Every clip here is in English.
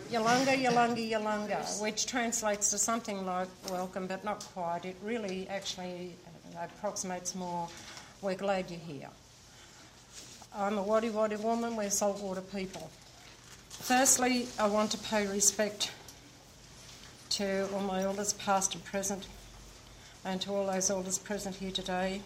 Yalunga, Yalunga, Yalunga, which translates to something like welcome, but not quite. It really actually approximates more, we're glad you're here. I'm a Wadi Wadi woman, we're saltwater people. Firstly, I want to pay respect to all my elders, past and present, and to all those elders present here today.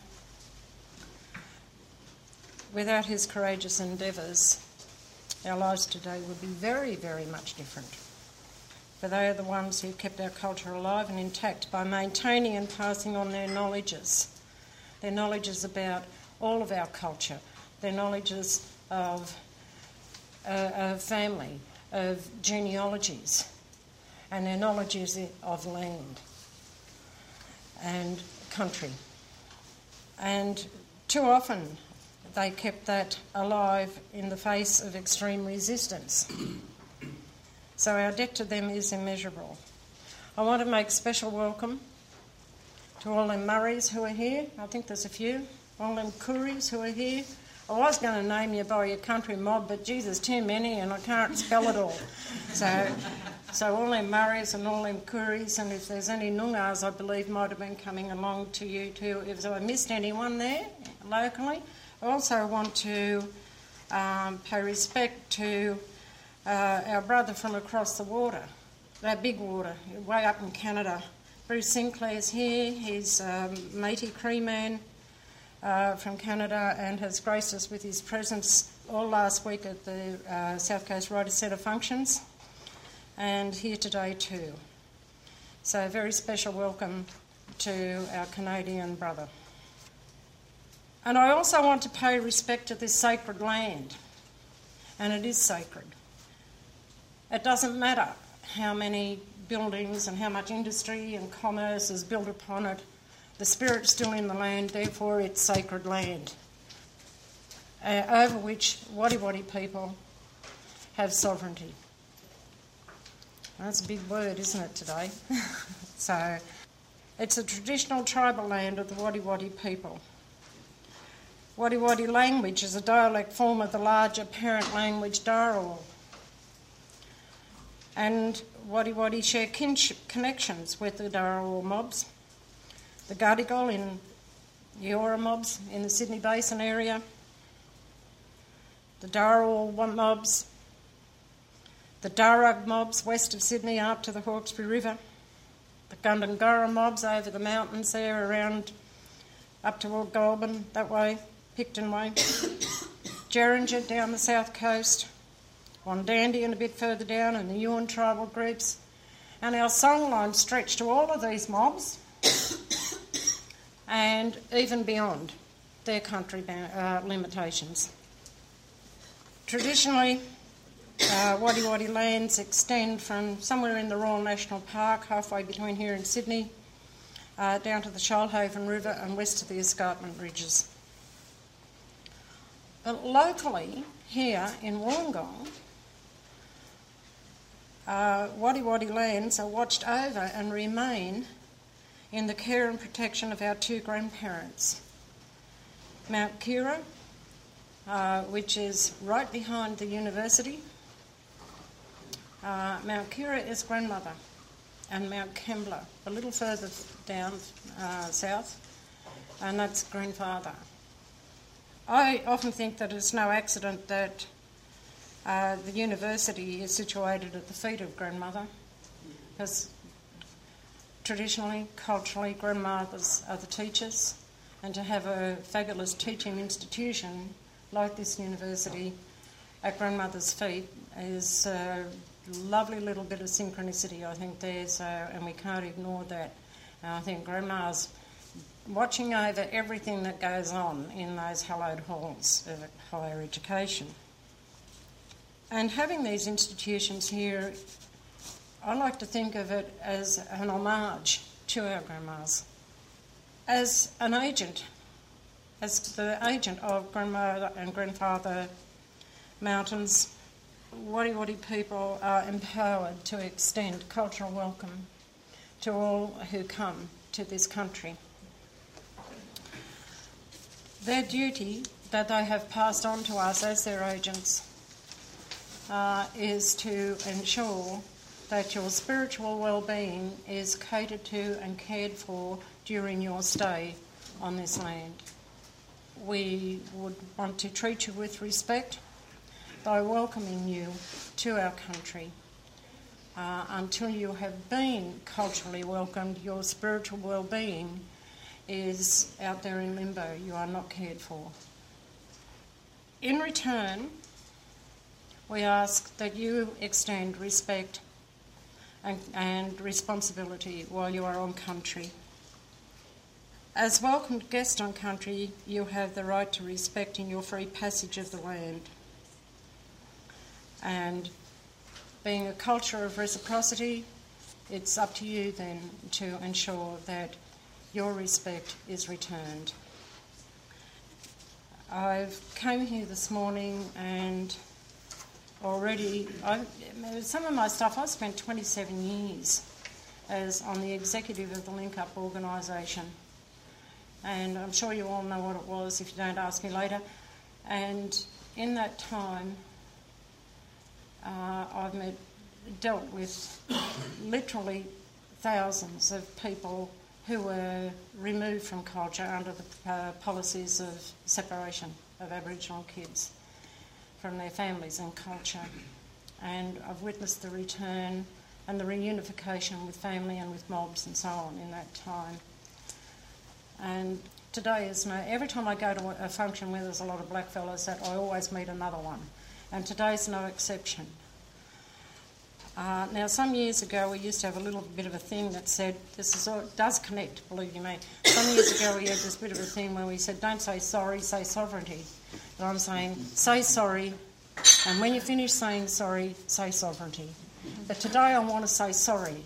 Without his courageous endeavours, our lives today would be very, very much different. For they are the ones who kept our culture alive and intact by maintaining and passing on their knowledges about all of our culture, their knowledges of family, of genealogies, and their knowledges of land and country. And too often they kept that alive in the face of extreme resistance. So our debt to them is immeasurable. I want to make special welcome to all them Murrays who are here. I think there's a few. All them Kooris who are here. I was going to name you by your country mob, but Jesus, too many and I can't spell it all. So all them Murrays and all them Kooris, and if there's any Noongars, I believe, might have been coming along to you too. If I missed anyone there locally, I also want to pay respect to our brother from across the water, that big water, way up in Canada. Bruce Sinclair's here. He's a Métis Cree man from Canada and has graced us with his presence all last week at the South Coast Writers' Centre functions and here today too. So a very special welcome to our Canadian brother. And I also want to pay respect to this sacred land, and it is sacred. It doesn't matter how many buildings and how much industry and commerce is built upon it. The spirit's still in the land, therefore it's sacred land, over which Wadi Wadi people have sovereignty. That's a big word, isn't it, today? So it's a traditional tribal land of the Wadi Wadi people. Wadi Wadi language is a dialect form of the larger parent language Dharawal. And Wadi Wadi share connections with the Dharawal mobs, the Gadigal in the Eora mobs in the Sydney Basin area, the Dharawal mobs, the Darug mobs west of Sydney up to the Hawkesbury River, the Gundungurra mobs over the mountains there around up toward Goulburn, that way, Picton way, Geringer down the south coast, Wandandi and a bit further down, and the Yuin tribal groups. And our songlines stretch to all of these mobs and even beyond their country limitations. Traditionally, Wadi Wadi lands extend from somewhere in the Royal National Park, halfway between here and Sydney, down to the Shoalhaven River and west to the escarpment ridges. But locally, here in Wollongong, Wadi Wadi lands are watched over and remain in the care and protection of our two grandparents. Mount Kira, which is right behind the university. Mount Kira is grandmother, and Mount Kembla, a little further down south, and that's grandfather. I often think that it's no accident that the university is situated at the feet of grandmother, because traditionally, culturally, grandmothers are the teachers, and to have a fabulous teaching institution like this university at grandmother's feet is a lovely little bit of synchronicity, I think, there, so, and we can't ignore that. And I think grandma's watching over everything that goes on in those hallowed halls of higher education. And having these institutions here, I like to think of it as an homage to our grandmas, as an agent, as the agent of grandmother and grandfather mountains. Wadi Wadi people are empowered to extend cultural welcome to all who come to this country. Their duty that they have passed on to us as their agents is to ensure that your spiritual well-being is catered to and cared for during your stay on this land. We would want to treat you with respect by welcoming you to our country. Until you have been culturally welcomed, your spiritual well-being is out there in limbo. You are not cared for. In return, we ask that you extend respect and responsibility while you are on country. As welcomed guest on country, you have the right to respect in your free passage of the land. And being a culture of reciprocity, it's up to you then to ensure that your respect is returned. I've come here this morning and already, some of my stuff, I spent 27 years as on the executive of the Link Up organisation. And I'm sure you all know what it was if you don't ask me later. And in that time, I've dealt with literally thousands of people who were removed from culture under the policies of separation of Aboriginal kids from their families and culture. And I've witnessed the return and the reunification with family and with mobs and so on in that time. And today is every time I go to a function where there's a lot of black fellas, that I always meet another one. And today's no exception. Now, some years ago, we used to have a little bit of a thing that said, does connect, believe you me. Some years ago, we had this bit of a thing where we said, don't say sorry, say sovereignty. And I'm saying, say sorry, and when you finish saying sorry, say sovereignty. But today I want to say sorry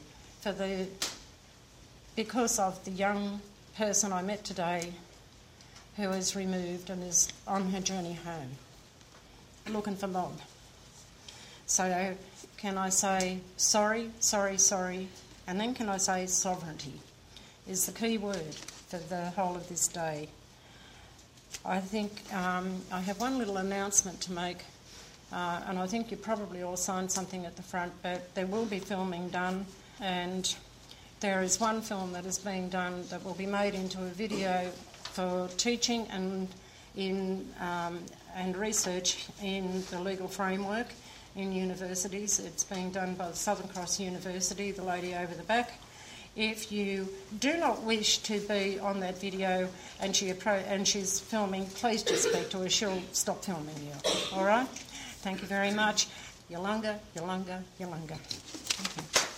because of the young person I met today who is removed and is on her journey home, looking for mob. So can I say sorry, sorry, sorry, and then can I say sovereignty is the key word for the whole of this day. I think I have one little announcement to make, and I think you probably all signed something at the front, but there will be filming done, and there is one film that is being done that will be made into a video for teaching and research in the legal framework in universities. It's being done by the Southern Cross University, the lady over the back. If you do not wish to be on that video and she's filming, please just speak to her. She'll stop filming you. All right? Thank you very much. Yolanga, Yolanga, Yolanga. Thank you.